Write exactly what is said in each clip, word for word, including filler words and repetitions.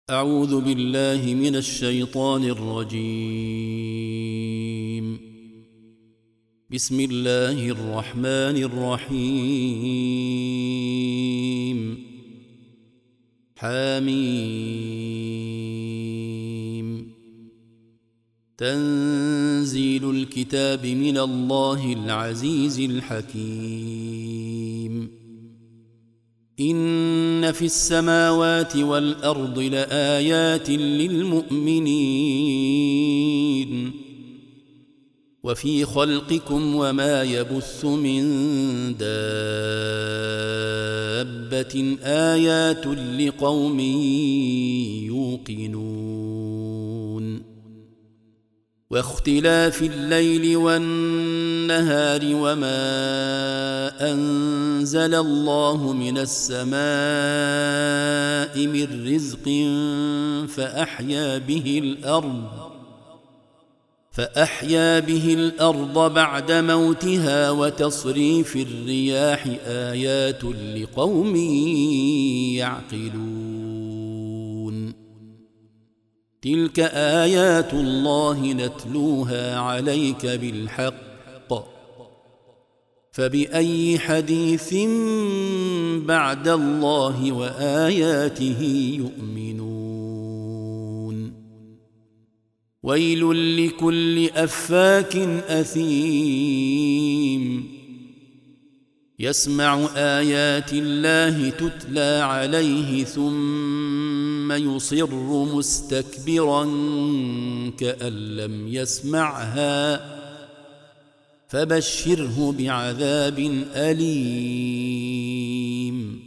أعوذ بالله من الشيطان الرجيم. بسم الله الرحمن الرحيم. حميم. تنزيل الكتاب من الله العزيز الحكيم. إن في السماوات والأرض لآيات للمؤمنين وفي خلقكم وما يبث من دابة آيات لقوم يوقنون. واختلاف الليل والنهار وما أنزل الله من السماء من رزق فأحيا به الأرض فأحيا به الأرض بعد موتها وتصريف الرياح آيات لقوم يعقلون. تلك آيات الله نتلوها عليك بالحق فبأي حديث بعد الله وآياته يؤمنون. ويل لكل أفاك أثيم يسمع آيات الله تتلى عليه ثم يصر مستكبرا كأن لم يسمعها فبشره بعذاب أليم.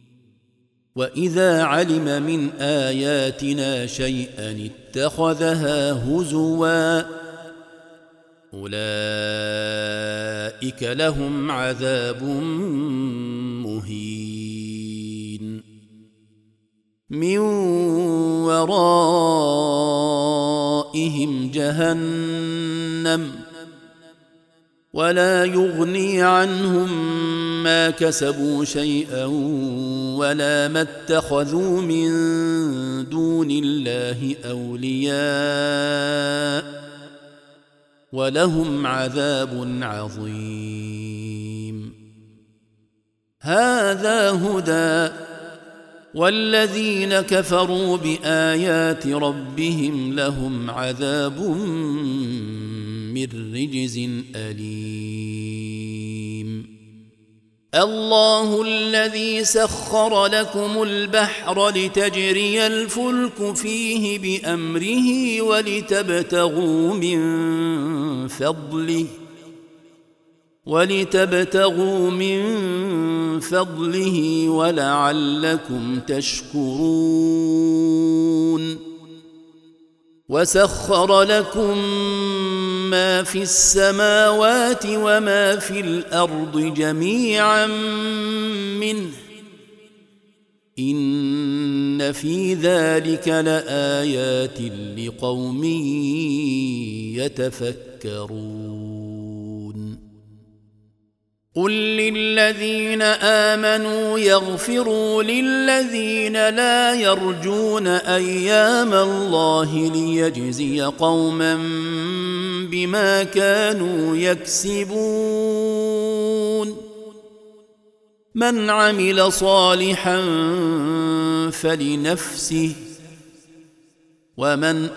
وإذا علم من آياتنا شيئا اتخذها هزوا أولئك لهم عذاب مهين من ورائهم جهنم ولا يغني عنهم ما كسبوا شيئا ولا ما اتخذوا من دون الله أولياء ولهم عذاب عظيم. هذا هدى والذين كفروا بآيات ربهم لهم عذاب من رجز أليم. الله الذي سخر لكم البحر لتجري الفلك فيه بأمره ولتبتغوا من فضله ولتبتغوا من فضله ولعلكم تشكرون. وسخر لكم ما في السماوات وما في الأرض جميعا منه إن في ذلك لآيات لقوم يتفكرون. قل للذين آمنوا يغفروا للذين لا يرجون أيام الله ليجزي قوما بما كانوا يكسبون. من عمل صالحا فلنفسه ومن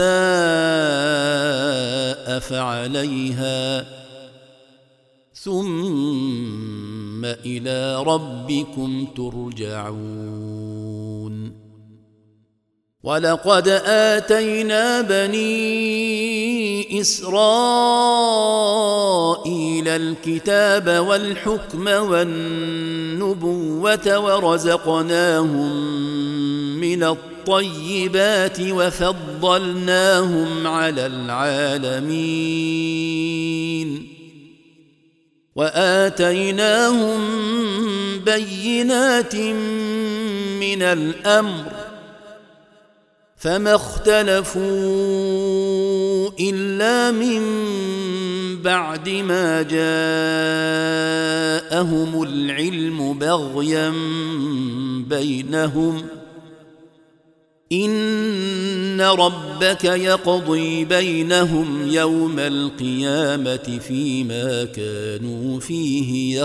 أساء فعليها ثم إلى ربكم ترجعون. ولقد آتينا بني إسرائيل الكتاب والحكم والنبوة ورزقناهم من الطيبات وفضلناهم على العالمين وآتيناهم بينات من الأمر فما اختلفوا إلا من بعد ما جاءهم العلم بغيا بينهم إن ربك يقضي بينهم يوم القيامة فيما كانوا فيه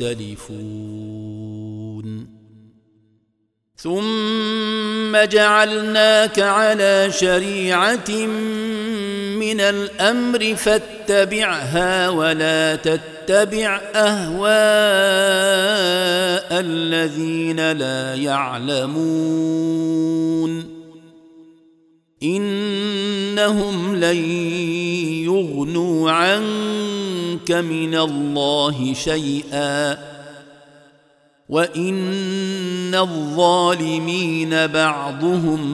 يختلفون ثم جعلناك على شريعة من الأمر فاتبعها ولا تتبع أهواء الذين لا يعلمون إنهم لن يغنوا عنك من الله شيئا وإن الظالمين بعضهم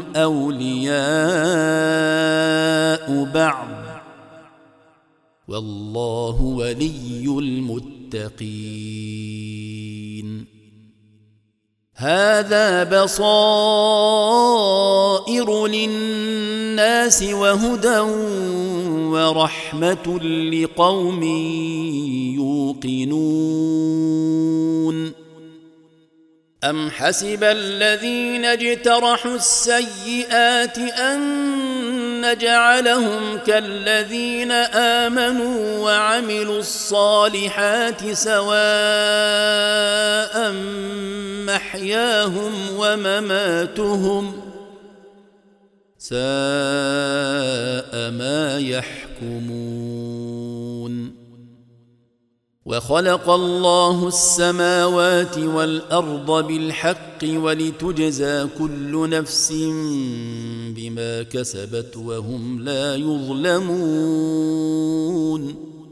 أولياء بعض والله ولي المتقين هذا بصائر للناس وهدى ورحمة لقوم يوقنون أم حسب الذين اجترحوا السيئات أن نجعلهم كالذين آمنوا وعملوا الصالحات سواء محياهم ومماتهم ساء ما يحكمون وخلق الله السماوات والأرض بالحق ولتجزى كل نفس بما كسبت وهم لا يظلمون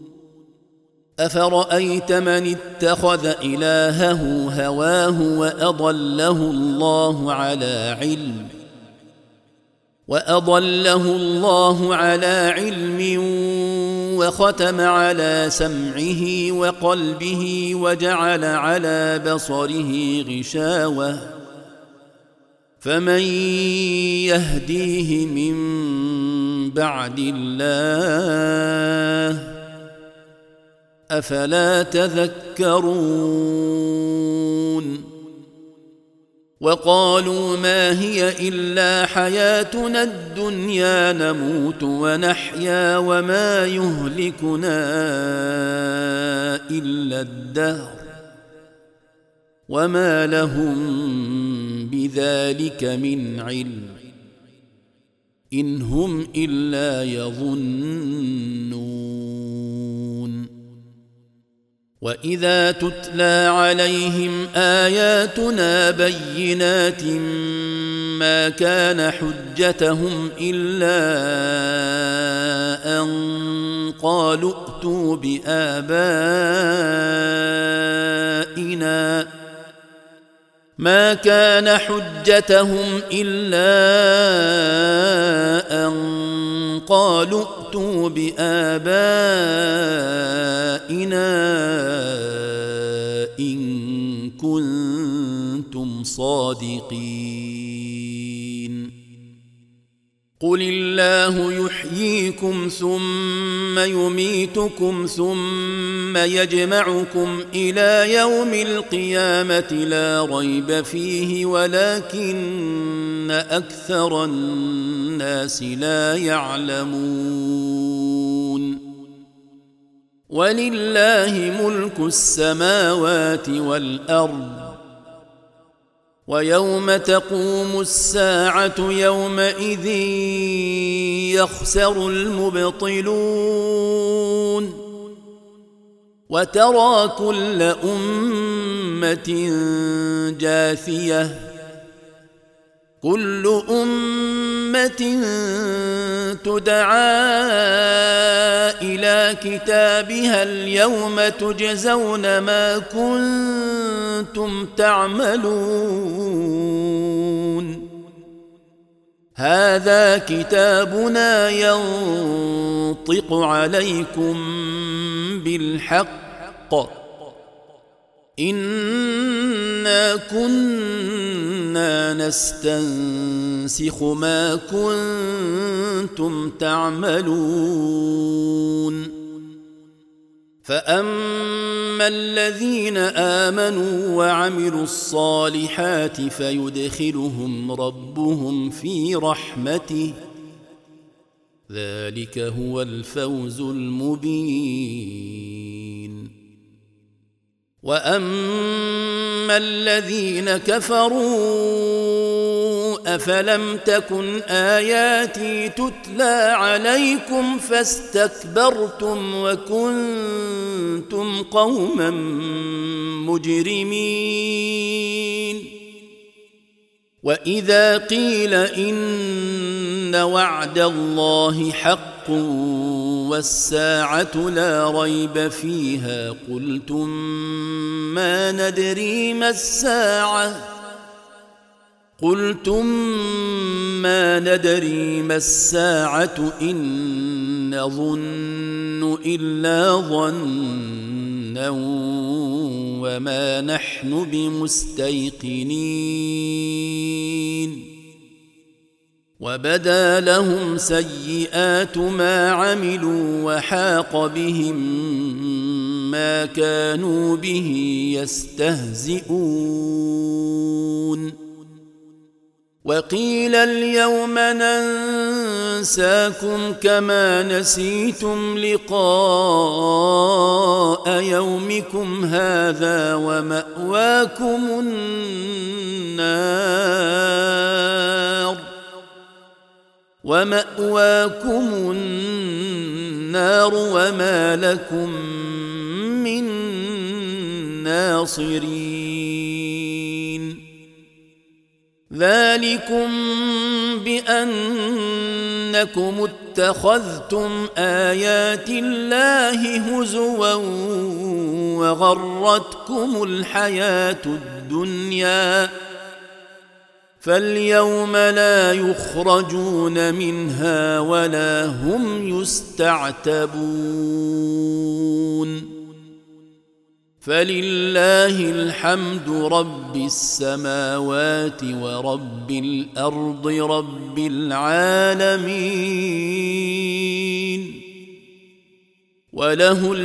أفرأيت من اتخذ إلهه هواه وأضله الله على علم وأضله الله على علم وختم على سمعه وقلبه وجعل على بصره غشاوة فمن يهديه من بعد الله أفلا تذكرون وقالوا ما هي إلا حياتنا الدنيا نموت ونحيا وما يهلكنا إلا الدهر وما لهم بذلك من علم إن هم إلا يظنون وإذا تتلى عليهم آياتنا بينات ما كان حجتهم إلا أن قالوا ائتوا بآبائنا ما كان حجتهم إلا أن قالوا ائتوا بآبائنا إن كنتم صادقين قل الله يحييكم ثم يميتكم ثم يجمعكم إلى يوم القيامة لا ريب فيه ولكن أكثر الناس لا يعلمون ولله ملك السماوات والأرض ويوم تقوم الساعة يومئذ يخسر المبطلون وترى كل أمة جاثية كل أمة تدعى إلى كتابها اليوم تجزون ما كنتم تعملون هذا كتابنا ينطق عليكم بالحق إنا كنا نستنسخ ما كنتم تعملون فأما الذين آمنوا وعملوا الصالحات فيدخلهم ربهم في رحمته ذلك هو الفوز المبين. وأما الذين كفروا أفلم تكن آياتي تتلى عليكم فاستكبرتم وكنتم قوما مجرمين. وإذا قيل إن وعد الله حق والساعة لا ريب فيها قلتم ما ندري ما الساعة قلتم ما ندري ما الساعة إن نظن إلا ظنا وما نحن بمستيقنين. وبدا لهم سيئات ما عملوا وحاق بهم ما كانوا به يستهزئون. وقيل اليوم ننساكم كما نسيتم لقاء يومكم هذا ومأواكم النار ومأواكم النار وما لكم من ناصرين. ذلكم بأنكم اتخذتم آيات الله هزوا وغرتكم الحياة الدنيا فاليوم لا يخرجون منها ولا هم يستعتبون. فلله الحمد رب السماوات ورب الأرض رب العالمين وله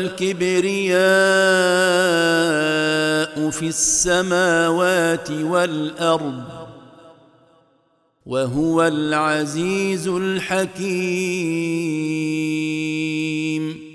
الكبرياء في السماوات والأرض وهو العزيز الحكيم.